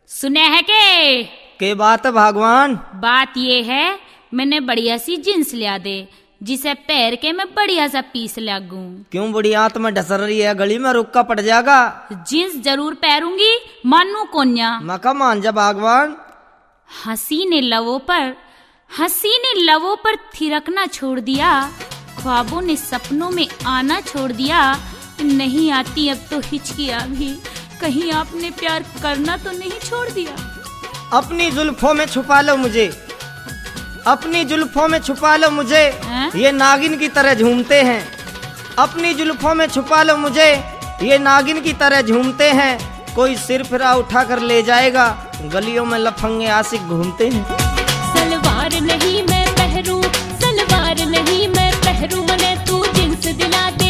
सुने है के बात है भगवान? बात ये है, मैंने बढ़िया सी जींस लिया दे जिसे पैर के मैं बढ़िया सा पीस लागू। क्यों बुढ़िया तुम्हें डसर रही है, गली में रुक का पड़ जाएगा। जींस जरूर पहनूंगी, मानू कोन्या। मका मान जा भगवान। हसीने लवों पर थिरकना छोड़ दिया, ख्वाबों ने सपनों में आना छोड़ दिया। नहीं आती अब तो हिचकियां भी, कहीं आपने प्यार करना तो नहीं छोड़ दिया। अपनी जुल्फों में छुपा लो मुझे, अपनी जुल्फों में छुपा लो मुझे, ये नागिन की तरह झूमते हैं। अपनी जुल्फों में छुपा लो मुझे, ये नागिन की तरह झूमते हैं। कोई सिर फिरा उठा कर ले जाएगा, गलियों में लफंगे आशिक घूमते हैं। सलवार नहीं मैं पहरूं, सलवार नहीं मैं पहरूं, मने तू जींस दिला दे।